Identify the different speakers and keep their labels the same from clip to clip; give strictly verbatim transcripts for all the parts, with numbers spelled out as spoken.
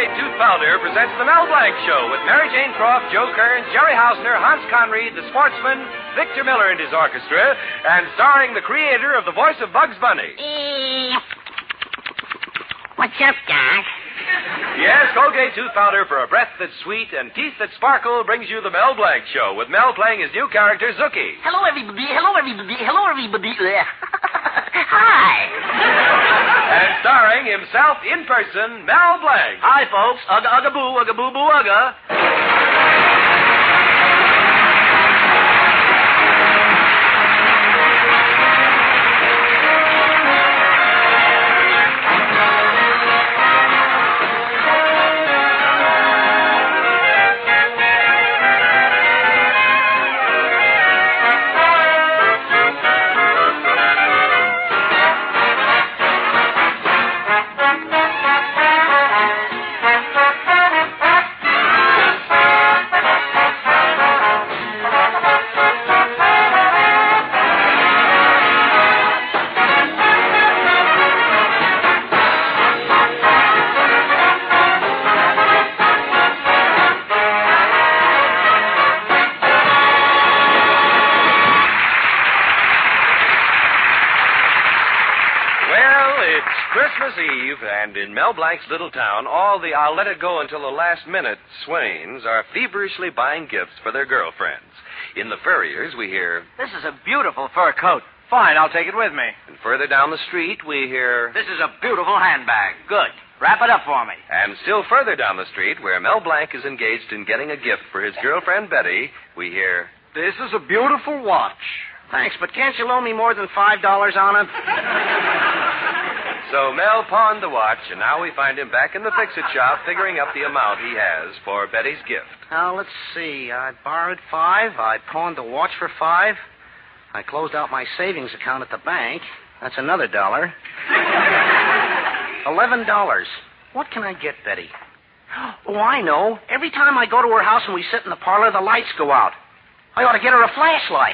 Speaker 1: Colgate Tooth Powder presents the Mel Blanc Show with Mary Jane Croft, Joe Kearns, Jerry Hausner, Hans Conried, the sportsman, Victor Miller and his orchestra, and starring the creator of the voice of Bugs Bunny.
Speaker 2: What's up, Doc?
Speaker 1: Yes, Colgate Tooth Powder for a breath that's sweet and teeth that sparkle brings you the Mel Blanc Show with Mel playing his new character, Zookie.
Speaker 2: Hello, everybody. Hello, everybody. Hello, everybody. Hi.
Speaker 1: And starring himself in person, Mel Blanc.
Speaker 3: Hi, folks. Ugga, ugga, boo, ugga, boo, boo, ugga.
Speaker 1: Christmas Eve, and in Mel Blanc's little town, all the I'll let it go until the last minute swains are feverishly buying gifts for their girlfriends. In the Furriers, we hear,
Speaker 3: "This is a beautiful fur coat. Fine, I'll take it with me."
Speaker 1: And further down the street, we hear,
Speaker 3: "This is a beautiful handbag. Good. Wrap it up for me."
Speaker 1: And still further down the street, where Mel Blanc is engaged in getting a gift for his girlfriend Betty, we hear,
Speaker 3: "This is a beautiful watch." Thanks, but can't you loan me more than five dollars on it?
Speaker 1: So Mel pawned the watch, and now we find him back in the fix-it shop figuring up the amount he has for Betty's gift.
Speaker 4: Now, let's see. I borrowed five. I pawned the watch for five. I closed out my savings account at the bank. That's another dollar. Eleven dollars. What can I get Betty? Oh, I know. Every time I go to her house and we sit in the parlor, the lights go out. I ought to get her a flashlight.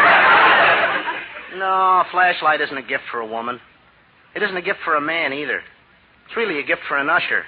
Speaker 4: No, a flashlight isn't a gift for a woman. It isn't a gift for a man, either. It's really a gift for an usher.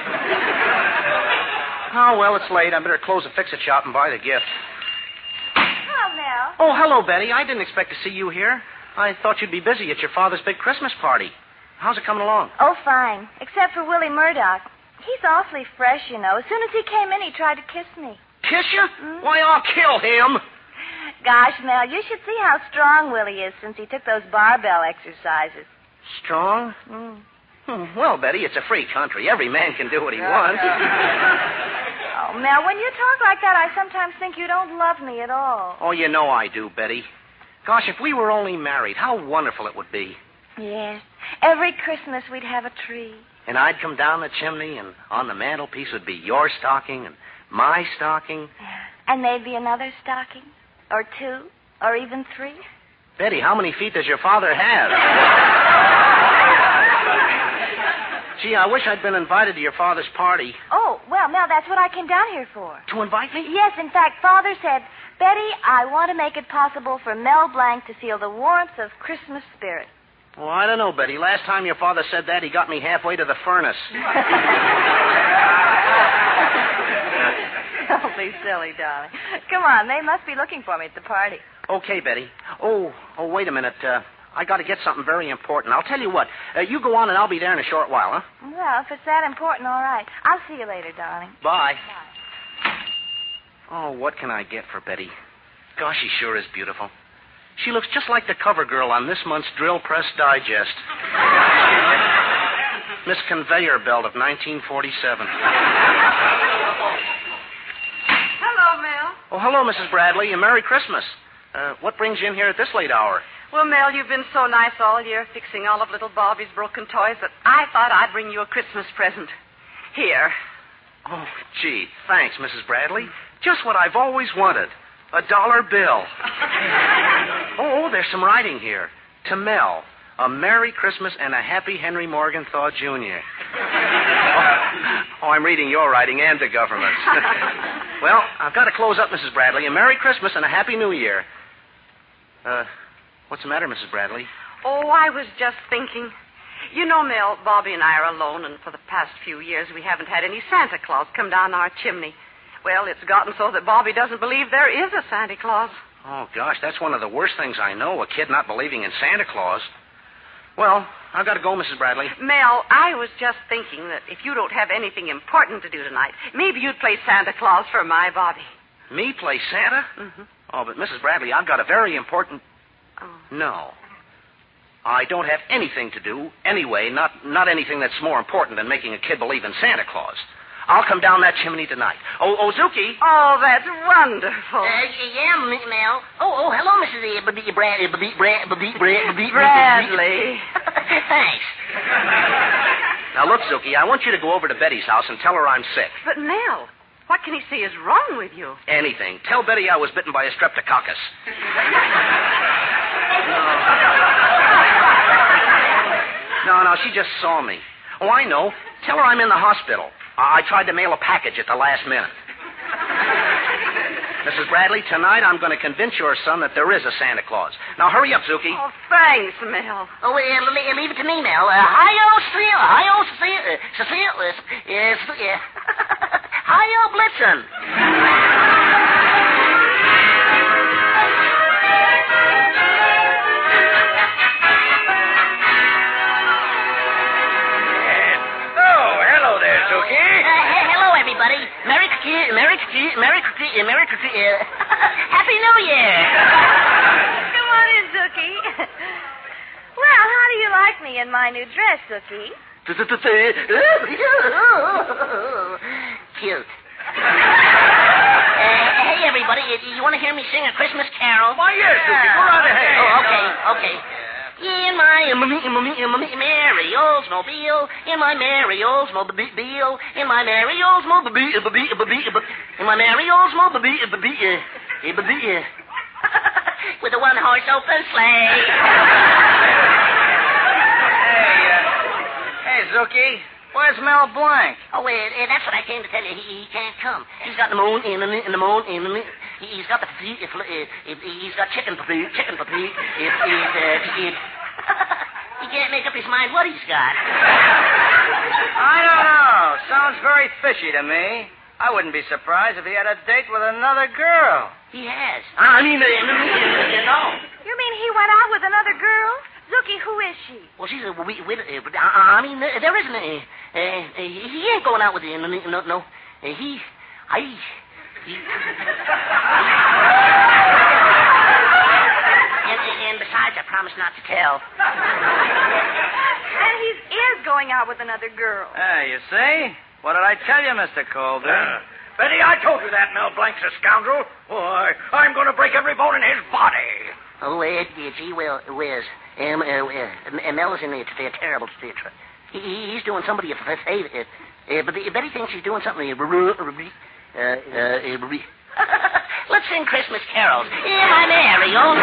Speaker 4: Oh, well, it's late. I better close the fix-it shop and buy the gift.
Speaker 5: Hello, Mel.
Speaker 4: Oh, hello, Betty. I didn't expect to see you here. I thought you'd be busy at your father's big Christmas party. How's it coming along?
Speaker 5: Oh, fine. Except for Willie Murdoch. He's awfully fresh, you know. As soon as he came in, he tried to kiss me.
Speaker 4: Kiss you?
Speaker 5: Mm.
Speaker 4: Why, I'll kill him.
Speaker 5: Gosh, Mel, you should see how strong Willie is since he took those barbell exercises.
Speaker 4: Strong?
Speaker 5: Mm.
Speaker 4: Hmm, well, Betty, it's a free country. Every man can do what he wants.
Speaker 5: Oh, Mel, when you talk like that, I sometimes think you don't love me at all.
Speaker 4: Oh, you know I do, Betty. Gosh, if we were only married, how wonderful it would be.
Speaker 5: Yes. Every Christmas we'd have a tree.
Speaker 4: And I'd come down the chimney, and on the mantelpiece would be your stocking and my stocking.
Speaker 5: And there'd be another stocking. Or two. Or even three.
Speaker 4: Betty, how many feet does your father have? Gee, I wish I'd been invited to your father's party.
Speaker 5: Oh, well, Mel, that's what I came down here for.
Speaker 4: To invite me?
Speaker 5: Yes, in fact, Father said, Betty, I want to make it possible for Mel Blanc to feel the warmth of Christmas spirit.
Speaker 4: Well, I don't know, Betty. Last time your father said that, he got me halfway to the furnace.
Speaker 5: Don't be silly, darling. Come on, they must be looking for me at the party.
Speaker 4: Okay, Betty. Oh, oh, wait a minute. Uh, I got to get something very important. I'll tell you what. Uh, you go on, and I'll be there in a short while, huh?
Speaker 5: Well, if it's that important, all right. I'll see you later, darling.
Speaker 4: Bye.
Speaker 5: Bye.
Speaker 4: Oh, what can I get for Betty? Gosh, she sure is beautiful. She looks just like the cover girl on this month's Drill Press Digest. Miss Conveyor Belt of nineteen forty-seven.
Speaker 6: Hello, Mel.
Speaker 4: Oh, hello, Missus Bradley, and Merry Christmas. Uh, what brings you in here at this late hour?
Speaker 6: Well, Mel, you've been so nice all year fixing all of little Bobby's broken toys that I thought I'd bring you a Christmas present. Here.
Speaker 4: Oh, gee, thanks, Missus Bradley. Just what I've always wanted. A dollar bill. Oh, there's some writing here. To Mel, a Merry Christmas and a Happy Henry Morgenthau, Junior Oh, I'm reading your writing and the government's. Well, I've got to close up, Missus Bradley. A Merry Christmas and a Happy New Year. Uh, what's the matter, Missus Bradley?
Speaker 6: Oh, I was just thinking. You know, Mel, Bobby and I are alone, and for the past few years we haven't had any Santa Claus come down our chimney. Well, it's gotten so that Bobby doesn't believe there is a Santa Claus.
Speaker 4: Oh, gosh, that's one of the worst things I know, a kid not believing in Santa Claus. Well, I've got to go, Missus Bradley.
Speaker 6: Mel, I was just thinking that if you don't have anything important to do tonight, maybe you'd play Santa Claus for my Bobby.
Speaker 4: Me play Santa?
Speaker 6: Mm-hmm.
Speaker 4: Oh, but Missus Bradley, I've got a very important...
Speaker 6: Oh.
Speaker 4: No. I don't have anything to do, anyway, not, not anything that's more important than making a kid believe in Santa Claus. I'll come down that chimney tonight. Oh, oh, Zuki.
Speaker 6: Oh, that's wonderful.
Speaker 2: Uh, yeah, Miss Mel. Oh, oh, hello, Missus Uh, B- Brad, uh, B- Brad, B- Brad, B-
Speaker 6: Bradley.
Speaker 2: Thanks.
Speaker 4: Now, look, Zuki, I want you to go over to Betty's house and tell her I'm sick.
Speaker 6: But, Mel, what can he say is wrong with you?
Speaker 4: Anything. Tell Betty I was bitten by a streptococcus. No, no, she just saw me. Oh, I know. Tell her I'm in the hospital. I tried to mail a package at the last minute. Missus Bradley, tonight I'm going to convince your son that there is a Santa Claus. Now, hurry up, Zuki.
Speaker 6: Oh, thanks, Mel.
Speaker 2: Oh, uh, le- leave it to me, Mel. Uh, hi-yo, Cecile. Hi-yo, Cecile. Uh, Cecile. Uh, uh, Cecile. Hi-yo, Blitzen. Everybody, Merry Christmas, Merry Christmas, Merry Christmas, Merry Christmas, Happy New Year.
Speaker 5: Come on in, Zookie. Well, how do you like me in my new dress, Zookie?
Speaker 2: Cute. Uh, hey, everybody, you want to hear me sing a Christmas carol?
Speaker 3: Why, yes, Zookie. Go right ahead.
Speaker 2: Oh, okay, okay. In my, in my, in my, in my Merry Oldsmobile, in my Merry Oldsmobile, in my Merry Oldsmobile, in my Merry Oldsmobile, with a one-horse open sleigh.
Speaker 3: Hey, uh, hey, Zookie, where's Mel Blanc?
Speaker 2: Oh, uh, uh, that's what I came to tell you. He, he can't come. He's got the moon in the, in the moon in the. He's got the. If, if, he's got chicken papi, chicken papi. If, if, uh, if, he can't make up his mind what he's got.
Speaker 3: I don't know. Sounds very fishy to me. I wouldn't be surprised if he had a date with another girl.
Speaker 2: He has. I mean, uh, you know.
Speaker 5: You mean he went out with another girl? Zookie, who is she?
Speaker 2: Well, she's a we, we, uh, I mean, uh, there isn't a. Uh, uh, he ain't going out with you. No, no. no. Uh, he, I, he. and, and besides, I promised not to tell.
Speaker 5: And he is going out with another girl.
Speaker 3: Ah, you see? What did I tell you, Mister Colby?
Speaker 7: Uh, Betty, I told you that Mel Blanc's a scoundrel. Why, I'm going to break every bone in his body.
Speaker 2: Oh, uh, gee, well, Wiz. Um, uh, uh, Mel is in a, a terrible state. He, he's doing somebody a favor. Uh, uh, but Betty thinks he's doing something. Uh, uh, uh, let's sing Christmas carols. In my merry old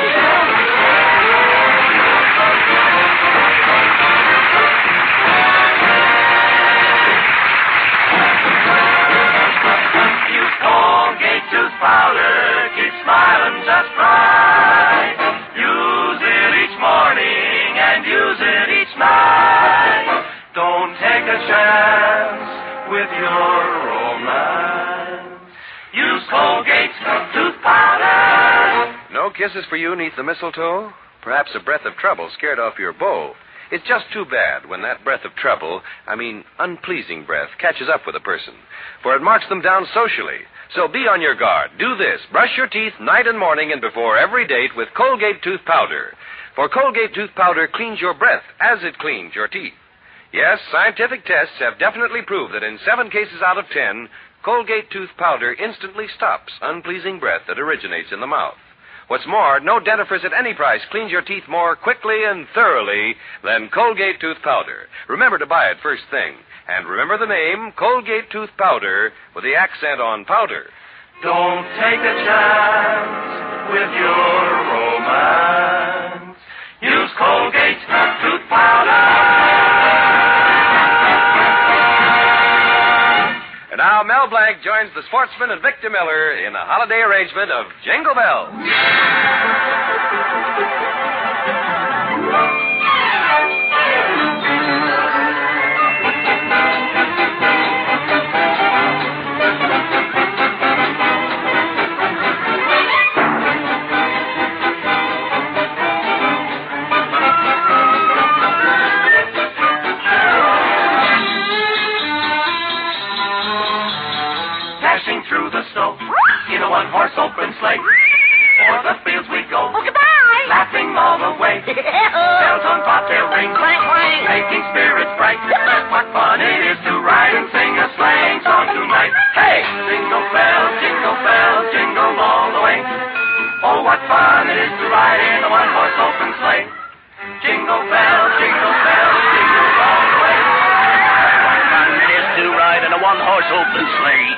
Speaker 8: Use Colgate tooth powder, keep smiling just right. Use it each morning and use it each night. Don't take a chance with your romance. Use Colgate tooth powder.
Speaker 1: No kisses for you neath the mistletoe? Perhaps a breath of trouble scared off your beau. It's just too bad when that breath of trouble, I mean unpleasing breath, catches up with a person. For it marks them down socially. So be on your guard. Do this. Brush your teeth night and morning and before every date with Colgate tooth powder. For Colgate tooth powder cleans your breath as it cleans your teeth. Yes, scientific tests have definitely proved that in seven cases out of ten, Colgate tooth powder instantly stops unpleasing breath that originates in the mouth. What's more, no dentifrice at any price cleans your teeth more quickly and thoroughly than Colgate tooth powder. Remember to buy it first thing. And remember the name, Colgate tooth powder, with the accent on powder.
Speaker 8: Don't take a chance with your romance. Use Colgate tooth powder.
Speaker 1: And now Mel Blanc joins the sportsman and Victor Miller in a holiday arrangement of Jingle Bells.
Speaker 8: dashing through the snow. In a one-horse open sleigh, o'er the fields we go.
Speaker 2: Oh, goodbye.
Speaker 8: Laughing all the way. Bells on bobtail ring,
Speaker 2: Clang, clang.
Speaker 8: making spirits bright. What fun it is to ride and sing a sleighing song tonight. Hey! Jingle bells, jingle bells, jingle all the way. Oh, what fun it is to ride in a one-horse open sleigh. Jingle bells, jingle bells, jingle all the way. What fun it is to ride in a one-horse open sleigh.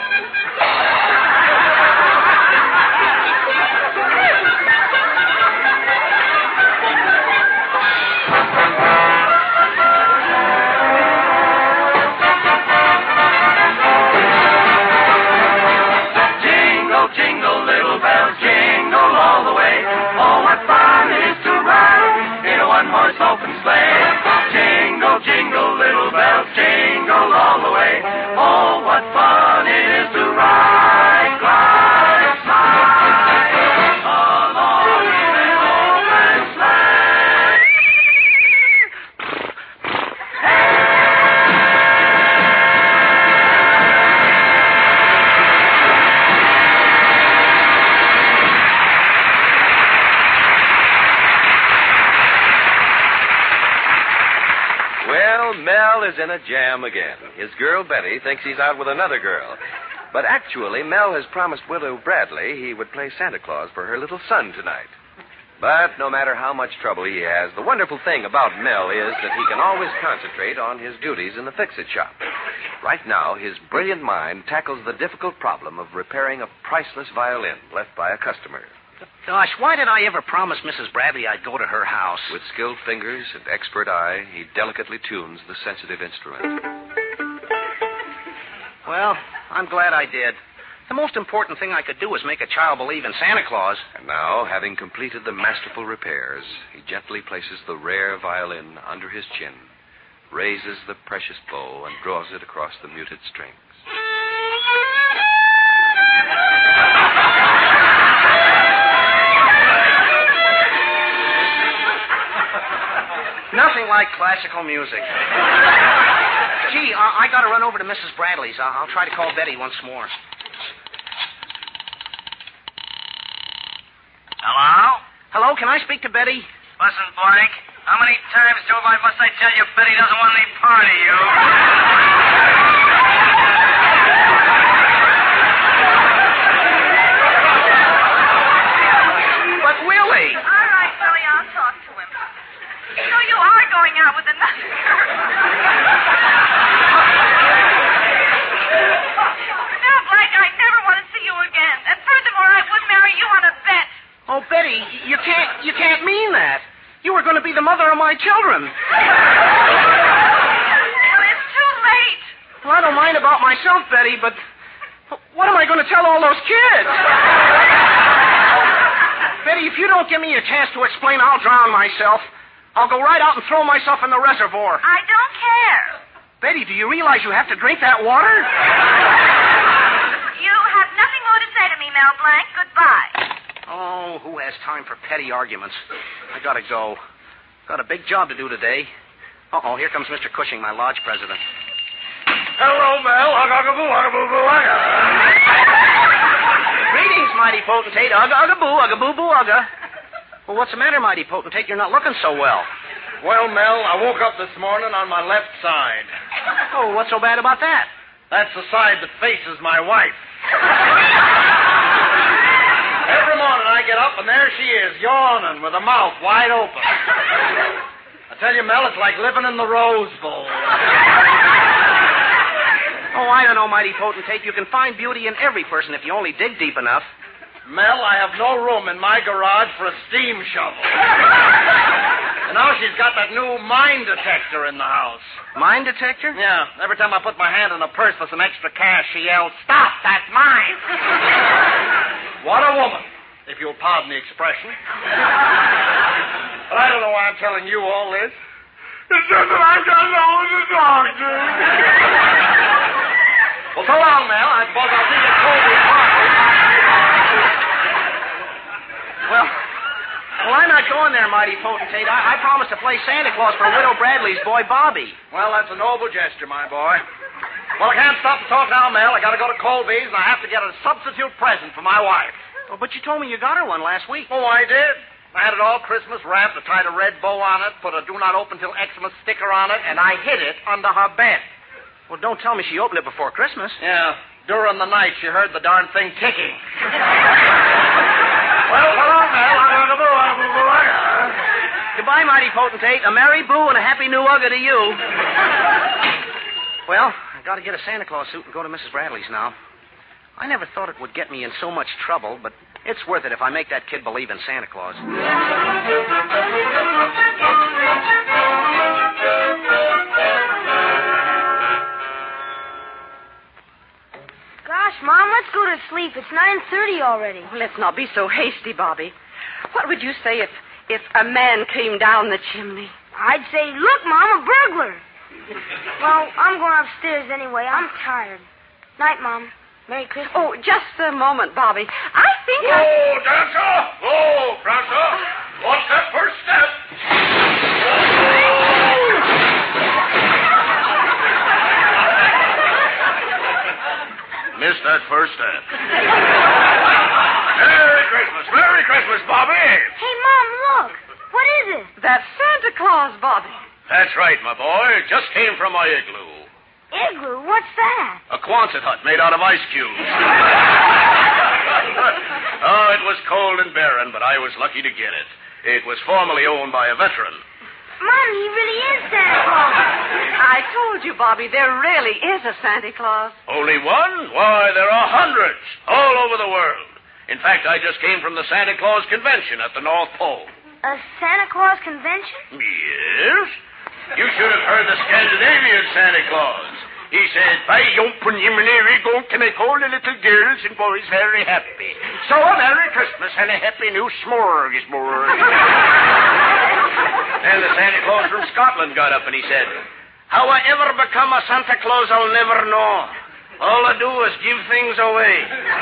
Speaker 8: Jingle, little bells, jingle all the way. Oh, what fun it is to ride in a one-horse open sleigh. Jingle, jingle, little bells, jingle all the way. Oh, what fun it is to ride, glide, slide along in an open sleigh.
Speaker 1: Well, Mel is in a jam again. His girl, Betty, thinks he's out with another girl. But actually, Mel has promised Widow Bradley he would play Santa Claus for her little son tonight. But no matter how much trouble he has, the wonderful thing about Mel is that he can always concentrate on his duties in the fix-it shop. Right now, his brilliant mind tackles the difficult problem of repairing a priceless violin left by a customer.
Speaker 4: Gosh, why did I ever promise Missus Bradley I'd go to her house?
Speaker 1: With skilled fingers and expert eye, he delicately tunes the sensitive instrument.
Speaker 4: Well, I'm glad I did. The most important thing I could do was make a child believe in Santa Claus.
Speaker 1: And now, having completed the masterful repairs, he gently places the rare violin under his chin, raises the precious bow, and draws it across the muted strings.
Speaker 4: Nothing like classical music. Gee, I, I got to run over to Missus Bradley's. I'll, I'll try to call Betty once more.
Speaker 3: Hello?
Speaker 4: Hello, can I speak to Betty?
Speaker 3: Listen, Blank, how many times, Joe, must I tell you Betty doesn't want any part of you?
Speaker 4: But Willie...
Speaker 6: All right, Willie, I'll talk to him. So you are going out with another girl. Now, Blank, I never want to see you again. And furthermore, I would marry you on a bet.
Speaker 4: Oh, Betty, you can't, you can't mean that. You were going to be the mother of my children.
Speaker 6: Well, it's too late.
Speaker 4: Well, I don't mind about myself, Betty, but what am I going to tell all those kids? Betty, if you don't give me a chance to explain, I'll drown myself. I'll go right out and throw myself in the reservoir.
Speaker 6: I don't care.
Speaker 4: Betty, do you realize you have to drink that water?
Speaker 6: You have nothing more to say to me, Mel Blanc. Goodbye.
Speaker 4: Oh, who has time for petty arguments? I gotta go. Got a big job to do today. Uh-oh, here comes Mister Cushing, my lodge president.
Speaker 7: Hello, Mel. Ugga-boo, ugga-boo-boo, ugga.
Speaker 4: Greetings, mighty potentate. Ugga, ugga-boo, ugga-boo-boo, ugga. Well, what's the matter, mighty potentate? You're not looking so well.
Speaker 7: Well, Mel, I woke up this morning on my left side.
Speaker 4: Oh, what's so bad about that?
Speaker 7: That's the side that faces my wife. Every morning I get up and there she is, yawning with her mouth wide open. I tell you, Mel, it's like living in the Rose Bowl.
Speaker 4: Oh, I don't know, mighty potentate. You can find beauty in every person if you only dig deep enough.
Speaker 7: Mel, I have no room in my garage for a steam shovel. And now she's got that new mine detector in the house.
Speaker 4: Mine detector?
Speaker 7: Yeah. Every time I put my hand in a purse for some extra cash, she yells, "Stop, that's mine." What a woman, if you'll pardon the expression. But I don't know why I'm telling you all this. It's just that I've got no one to talk to. Well, so long, Mel. I suppose I'll see you at Colby's party.
Speaker 4: Well, well, I'm not going there, mighty potentate. I, I promised to play Santa Claus for Widow Bradley's boy, Bobby.
Speaker 7: Well, that's a noble gesture, my boy. Well, I can't stop to talk now, Mel. I got to go to Colby's, and I have to get a substitute present for my wife.
Speaker 4: Oh, but you told me you got her one last week.
Speaker 7: Oh, I did. I had it all Christmas wrapped. I tied a red bow on it, put a do not open till Xmas sticker on it, and I hid it under her bed.
Speaker 4: Well, don't tell me she opened it before Christmas.
Speaker 7: Yeah. During the night, she heard the darn thing ticking. Well, come on, Mel. I'm going to boo. I'm going to boo.
Speaker 4: Goodbye, mighty potentate. A merry boo and a happy new ugga to you. Well, I got to get a Santa Claus suit and go to Missus Bradley's now. I never thought it would get me in so much trouble, but it's worth it if I make that kid believe in Santa Claus.
Speaker 9: Gosh, Mom, let's go to sleep. It's nine thirty already.
Speaker 6: Oh, let's not be so hasty, Bobby. What would you say if, if a man came down the chimney?
Speaker 9: I'd say, look, Mom, a burglar. Well, I'm going upstairs anyway. I'm tired. Night, Mom. Merry Christmas.
Speaker 6: Oh, just a moment, Bobby. I think
Speaker 8: Whoa,
Speaker 6: I...
Speaker 8: Dancer! Whoa, Prancer! What's that first step? Missed that first step. Merry Christmas! Merry Christmas, Bobby!
Speaker 9: Hey, Mom, look. What is it?
Speaker 6: That's Santa Claus, Bobby.
Speaker 8: That's right, my boy. Just came from my igloo.
Speaker 9: Igloo? What's that?
Speaker 8: A Quonset hut made out of ice cubes. Oh, it was cold and barren, but I was lucky to get it. It was formerly owned by a veteran.
Speaker 9: Mom, he really is Santa Claus.
Speaker 6: I told you, Bobby, there really is a Santa Claus.
Speaker 8: Only one? Why, there are hundreds all over the world. In fact, I just came from the Santa Claus Convention at the North Pole.
Speaker 9: A Santa Claus convention?
Speaker 8: Yes? You should have heard the Scandinavian Santa Claus. He said, "By open Yimini, we're going to make all the little girls and boys very happy. So a Merry Christmas and a Happy New Smorgasbord." And the Santa Claus from Scotland got up and he said, "How I ever become a Santa Claus, I'll never know. All I do is give things away."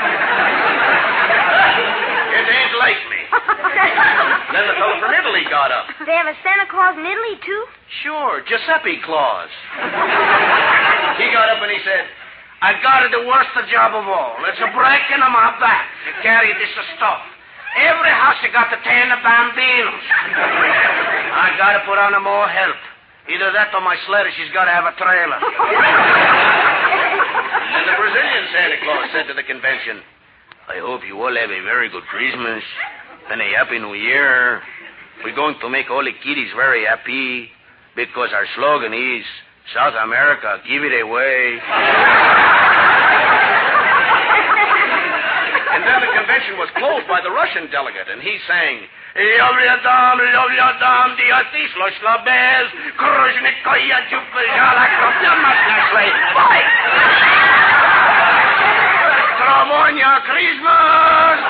Speaker 8: It ain't like me. Then the fellow from Italy got up.
Speaker 9: They have a Santa Claus in Italy, too?
Speaker 8: Sure, Giuseppe Claus. He got up and he said, "I got it the worst job of all. It's a breaking on my back to carry this stuff. Every house you got to ten bambinos. I got to put on a more help. Either that or my sled, she's got to have a trailer." And the Brazilian Santa Claus said to the convention, "I hope you all have a very good Christmas and a happy New Year. We're going to make all the kiddies very happy because our slogan is, South America, give it away." And then the convention was closed by the Russian delegate, and he sang, "Yovlyadam, Yovlyadam, Diatislos Labez, Kruzhnikoya Jupajala Bye! Tramonia Christmas!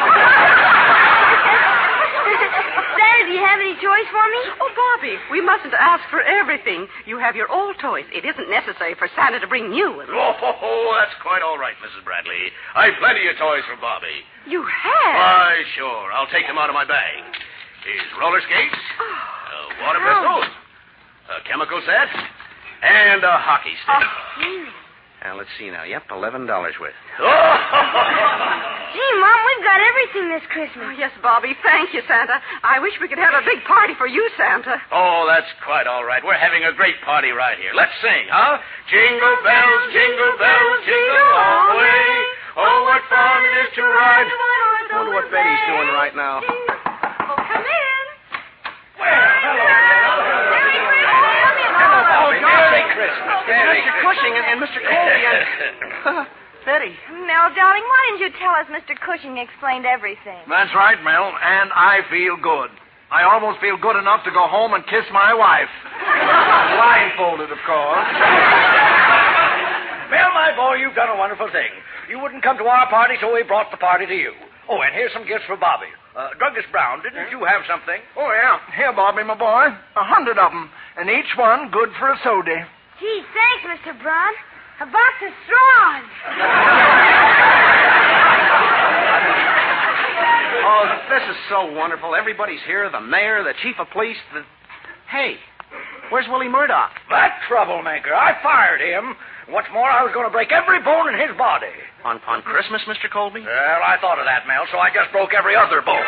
Speaker 9: Santa, do you have any toys for me?
Speaker 6: Oh, Bobby, we mustn't ask for everything. You have your old toys. It isn't necessary for Santa to bring new ones.
Speaker 8: Oh, ho, ho, that's quite all right, Missus Bradley. I've plenty of toys for Bobby.
Speaker 6: You have?
Speaker 8: Why, sure. I'll take them out of my bag. Here's roller skates, a water pistol, a chemical set, and a hockey stick. Now, let's see now. Yep, eleven dollars worth. Oh!
Speaker 9: Gee, Mom, we've got everything this Christmas.
Speaker 6: Oh, yes, Bobby. Thank you, Santa. I wish we could have a big party for you, Santa.
Speaker 8: Oh, that's quite all right. We're having a great party right here. Let's sing, huh? Jingle bells, jingle bells, jingle all the way. Oh, what fun it is to ride.
Speaker 4: I wonder what Betty's doing right now.
Speaker 6: Oh, come in.
Speaker 8: Well, hello.
Speaker 4: Oh, Merry Christmas. Mister Cushing and, and Mister Colby and... Uh, Betty.
Speaker 5: Mel, darling, why didn't you tell us Mister Cushing explained everything?
Speaker 7: That's right, Mel, and I feel good. I almost feel good enough to go home and kiss my wife. Blindfolded, of course.
Speaker 10: Well, my boy, you've done a wonderful thing. You wouldn't come to our party, so we brought the party to you. Oh, and here's some gifts for Bobby. Uh, Douglas Brown, didn't you have something?
Speaker 7: Oh, yeah. Here, Bobby, my boy. A hundred of them, and each one good for a soda.
Speaker 9: Gee, thanks, Mister Brown. A box of straws.
Speaker 4: Oh, this is so wonderful. Everybody's here, the mayor, the chief of police, the... Hey, Where's Willie Murdoch?
Speaker 10: That troublemaker. I fired him. What's more, I was going to break every bone in his body.
Speaker 4: On, on Christmas, Mister Colby?
Speaker 10: Well, I thought of that, Mel, so I just broke every other bone.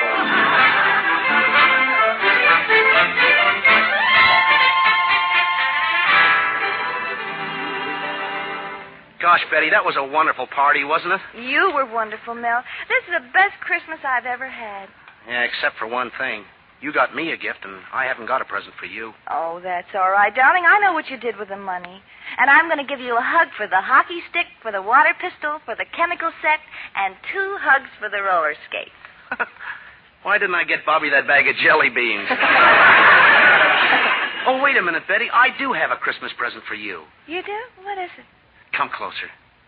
Speaker 4: Gosh, Betty, that was a wonderful party, wasn't it?
Speaker 5: You were wonderful, Mel. This is the best Christmas I've ever had.
Speaker 4: Yeah, except for one thing. You got me a gift, and I haven't got a present for you.
Speaker 5: Oh, that's all right, darling. I know what you did with the money. And I'm going to give you a hug for the hockey stick, for the water pistol, for the chemical set, and two hugs for the roller skates.
Speaker 4: Why didn't I get Bobby that bag of jelly beans? Oh, wait a minute, Betty. I do have a Christmas present for you.
Speaker 5: You do? What is it?
Speaker 4: Come closer.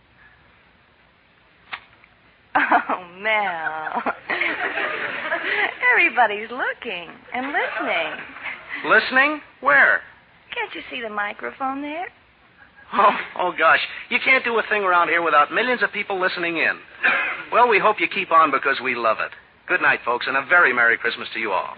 Speaker 5: Oh, Mel. Everybody's looking and listening.
Speaker 4: Listening? Where?
Speaker 5: Can't you see the microphone there?
Speaker 4: Oh, oh, gosh. You can't do a thing around here without millions of people listening in. Well, we hope you keep on because we love it. Good night, folks, and a very Merry Christmas to you all.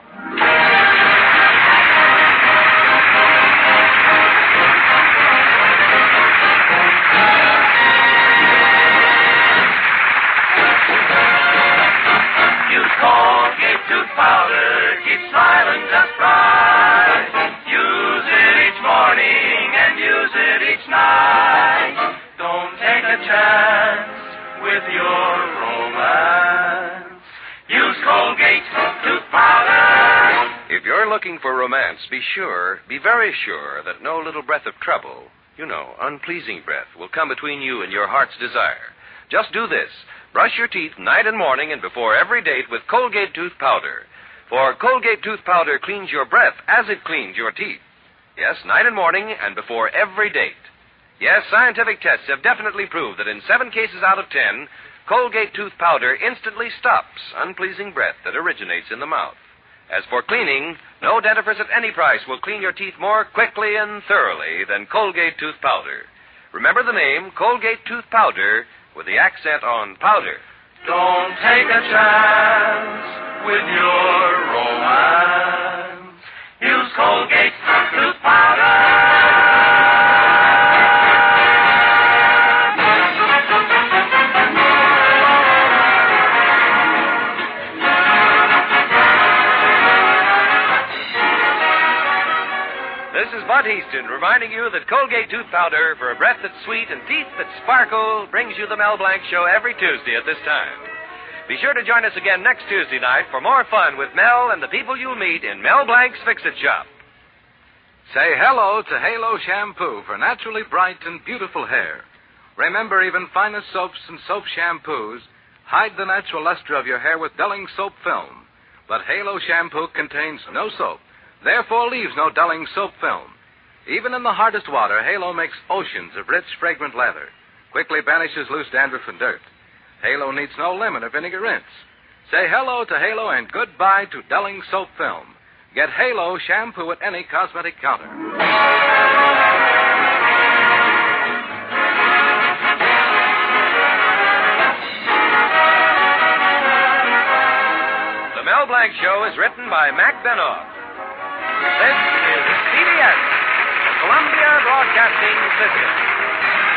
Speaker 8: Colgate tooth powder, keep smiling just right. Use it each morning and use it each night. Don't take a chance with your romance. Use Colgate tooth powder.
Speaker 1: If you're looking for romance, be sure, be very sure that no little breath of trouble, you know, unpleasing breath, will come between you and your heart's desire. Just do this. Brush your teeth night and morning and before every date with Colgate tooth powder. For Colgate tooth powder cleans your breath as it cleans your teeth. Yes, night and morning and before every date. Yes, scientific tests have definitely proved that in seven cases out of ten, Colgate tooth powder instantly stops unpleasing breath that originates in the mouth. As for cleaning, no dentifrice at any price will clean your teeth more quickly and thoroughly than Colgate tooth powder. Remember the name, Colgate tooth powder, with the accent on powder.
Speaker 8: Don't take a chance with your romance. Use Colgate tooth powder.
Speaker 1: This is Bud Easton reminding you that Colgate tooth powder for a breath that's sweet and teeth that sparkle brings you the Mel Blanc Show every Tuesday at this time. Be sure to join us again next Tuesday night for more fun with Mel and the people you'll meet in Mel Blanc's Fix-It Shop.
Speaker 11: Say hello to Halo Shampoo for naturally bright and beautiful hair. Remember, even finest soaps and soap shampoos hide the natural luster of your hair with dulling soap film. But Halo Shampoo contains no soap, therefore leaves no dulling soap film. Even in the hardest water, Halo makes oceans of rich, fragrant lather. Quickly banishes loose dandruff and dirt. Halo needs no lemon or vinegar rinse. Say hello to Halo and goodbye to dulling soap film. Get Halo Shampoo at any cosmetic counter.
Speaker 1: The Mel Blanc Show is written by Mac Benoff. This is C B S, the Columbia Broadcasting System.